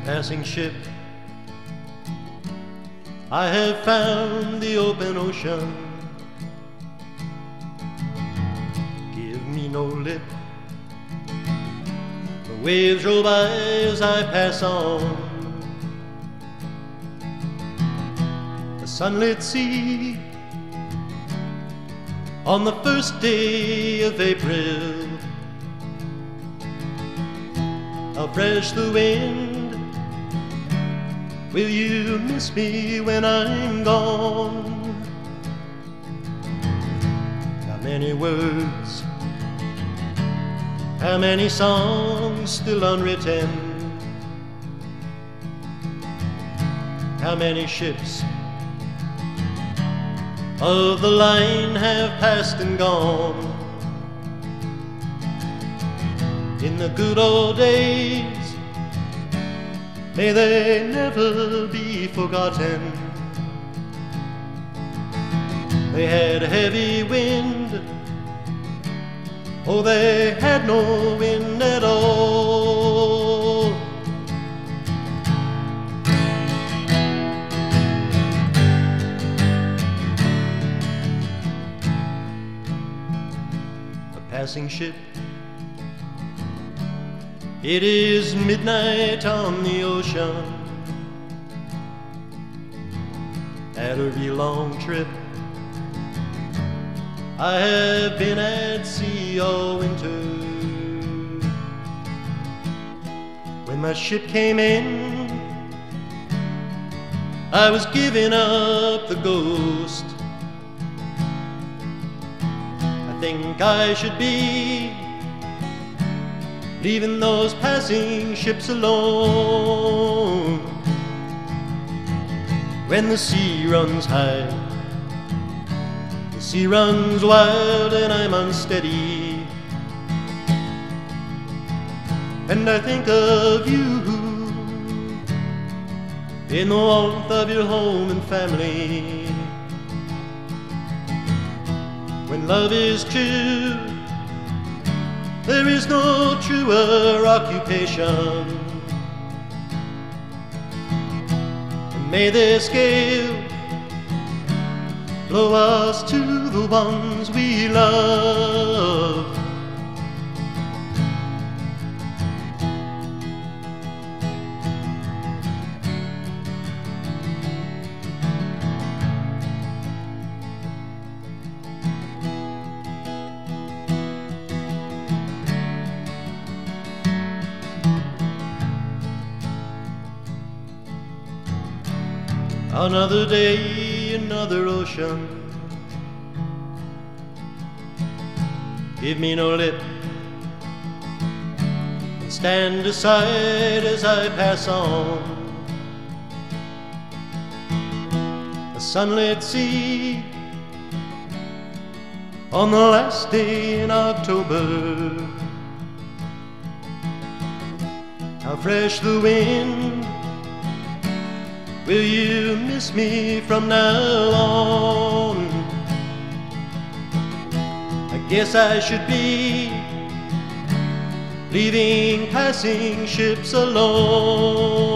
passing ship, I have found the open ocean. Give me no lip, the waves roll by as I pass on. The sunlit sea on the first day of April. How fresh the wind, will you miss me when I'm gone? How many words, how many songs still unwritten? How many ships of the line have passed and gone? In the good old days, may they never be forgotten. They had a heavy wind, oh, they had no wind at all. A passing ship, it is midnight on the ocean. At a real long trip, I have been at sea all winter. When my ship came in, I was giving up the ghost. I think I should be leaving those passing ships alone. When the sea runs high, the sea runs wild and I'm unsteady, and I think of you in the warmth of your home and family. When love is true, there is no truer occupation. And may this gale blow us to the ones we love. Another day, another ocean. Give me no lip, and stand aside as I pass on. A sunlit sea on the last day in October. How fresh the wind, will you miss me from now on? I guess I should be leaving passing ships alone.